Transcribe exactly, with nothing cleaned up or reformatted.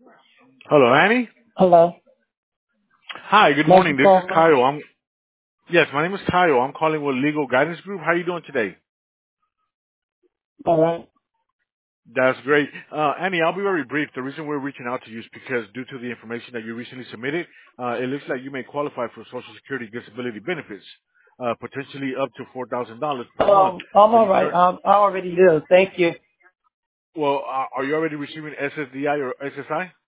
Hello, Annie. Hello. Hi, good Thank you morning. This is calling. Kyle. I'm yes, my name is Kyle. I'm calling with Legal Guidance Group. How are you doing today? All right. That's great. Uh, Annie, I'll be very brief. The reason we're reaching out to you is because due to the information that you recently submitted, uh, it looks like you may qualify for Social Security disability benefits, uh, potentially up to four thousand dollars per month. Um, I'm Are all you right. cur- Um, I already do. Thank you. well, uh, are you already receiving S S D I or S S I?